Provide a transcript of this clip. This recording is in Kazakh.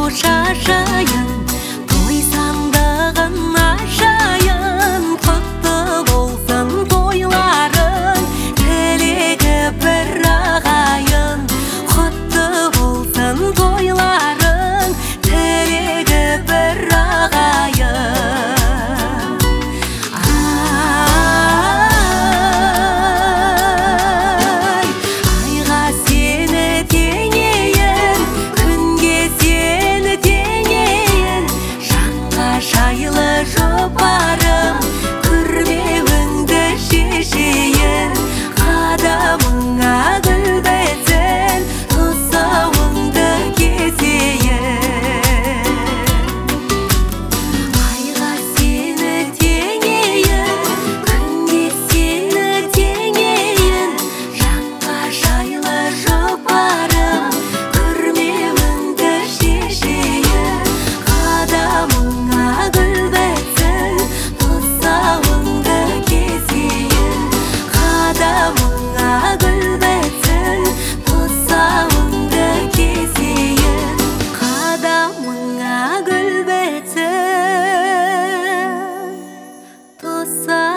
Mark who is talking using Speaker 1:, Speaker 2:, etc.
Speaker 1: шашайын, той сандығын ашайын. Құтты болсын тойларың, тілегі бір ағайын. Құтты болсын тойларың, тілегі бір ағайын. Шайлы жұпарым, күрмеуіңді шешейін. Қадамыңа гүл бітсін, тұсауыңды кесейін. Айға сені теңейін, күнге сені теңейін. Жанға шайлы жұпарым, күрмеуіңді шешейін. Қадамыңа гүл бітсін, тұсауыңды кесейін. Қадамыңа гүл бітсін, тұсауыңды кесейін. Қадамыңа гүл бітсін, тұсауыңды